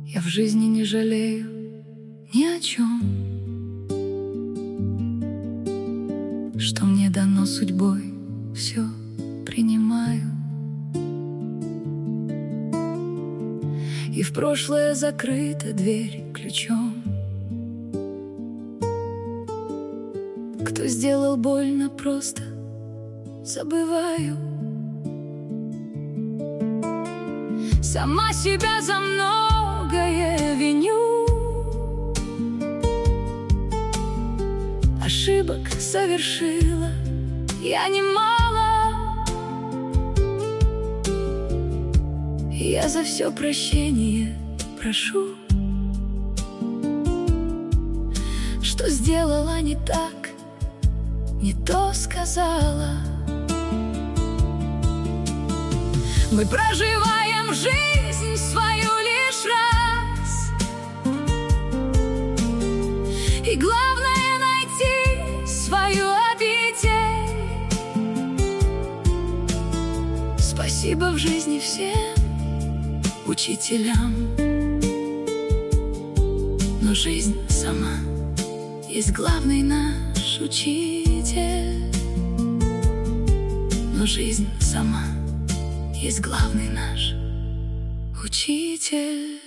Я в жизни не жалею ни о чем, что мне дано судьбой, все принимаю. И в прошлое закрыта дверь ключом. Кто сделал больно, просто забываю. Сама себя за многое виню. Ошибок совершила я немало. Я за все прощение прошу. Что сделала не так, не то сказала. Мы проживаем жизнь свою лишь раз, и главное найти свою обитель. Спасибо в жизни всем учителям, но жизнь сама есть главный наш учитель. Но жизнь сама есть главный наш учитель.